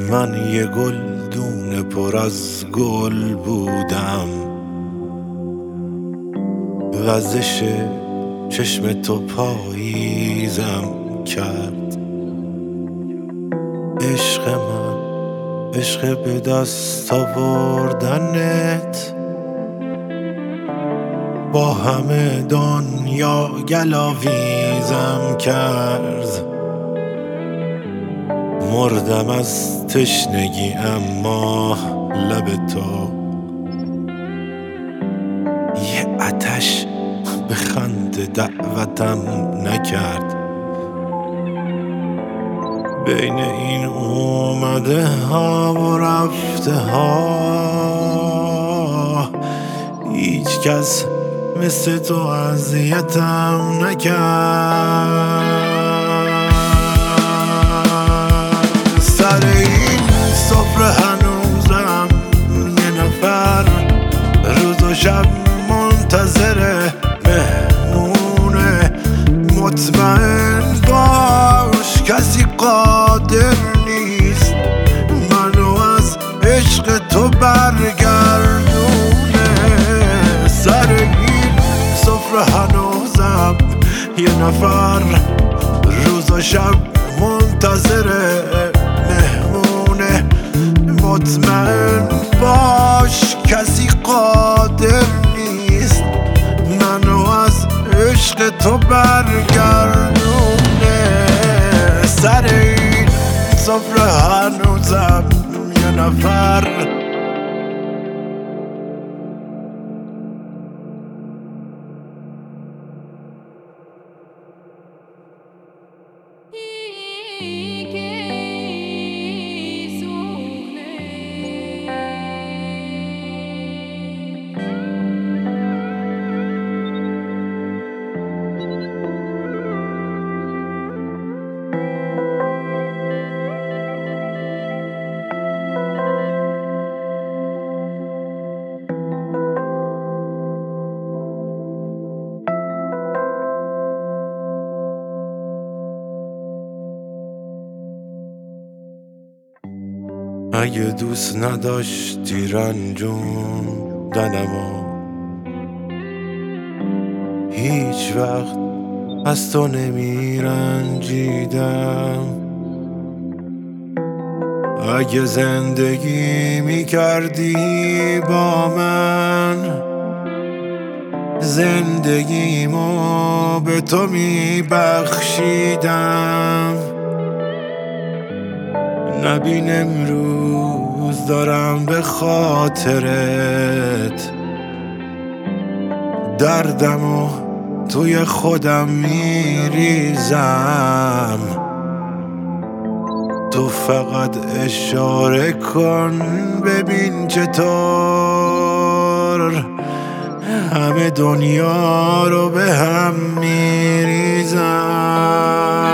من یه گلدون پر از گل بودم، وزش چشم تو پاییزم کرد. عشق من، عشق به دست آوردنت، با همه دنیا گلاویزم کرد. مردم از تشنگی اما لب تو یه آتش به خنده دعوتم نکرد. بین این اومده ها و رفته ها هیچ کس مثل تو اذیتم نکرد. سر این سفره هنوزم یه نفر روز و شب منتظر مهمونه. مطمئن باش کسی قادر نیست منو از عشق تو برگردونه. سر این سفره هنوزم یه نفر روز و شب منتظر مهمونه. مطمئن باش کسی قادر نیست منو از عشق تو برگردونه. سر این سفره هنوزم یه نفر اگه دوست نداشتی رنجوندنمو هیچ وقت از تو نمیرنجیدم. اگه زندگی میکردی با من زندگیمو به تو میبخشیدم. نبین امروز دارم به خاطرت دردمو توی خودم میریزم. تو فقط اشاره کن ببین چطور همه دنیا رو به هم میریزم.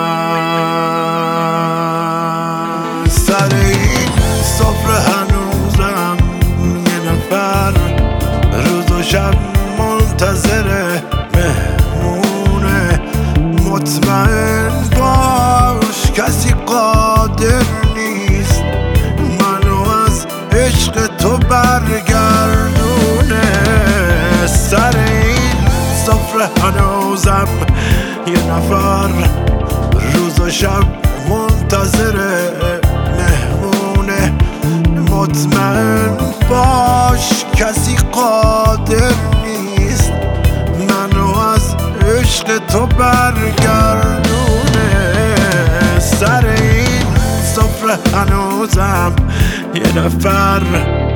سر این سفره هنوزم یه نفر روز و شب منتظر مهمونه. مطمئن باش کسی قادر نیست منو از عشق تو برگردونه. سر این سفره هنوزم یه نفر روز و شب منتظر مهمونه. مطمئن باش کسی قادر نیست منو از عشق تو برگردونه. سر این سفره هنوزم یه نفر